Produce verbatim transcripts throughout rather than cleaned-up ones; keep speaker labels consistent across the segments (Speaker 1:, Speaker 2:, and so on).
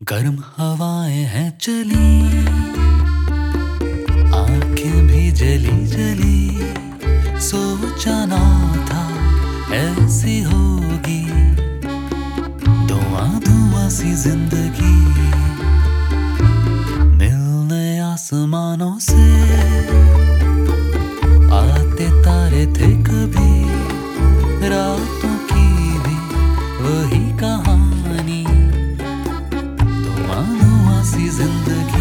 Speaker 1: गर्म हवाएं हैं चली, आंखें भी जली जली। सोचा ना था ऐसी होगी, धुआं धुआं सी जिंदगी। मिलने आसमानों से आते तारे थे कभी, रातों की भी वही कहानी। धुआं धुआं सी जिंदगी।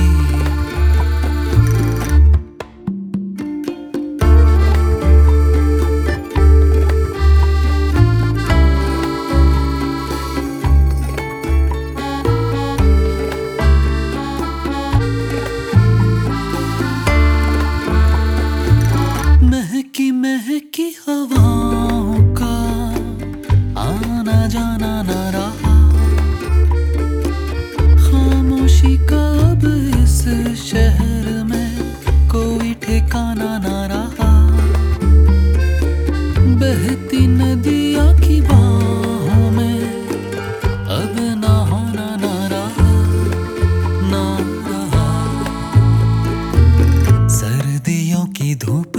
Speaker 1: महकी महकी हवाओं का आना जाना न रहा, खामोशी का अब इस शहर में कोई ठिकाना न रहा। बहती नदियों की बाहों में अब नहाना न रहा, न रहा। सर्दियों की धूप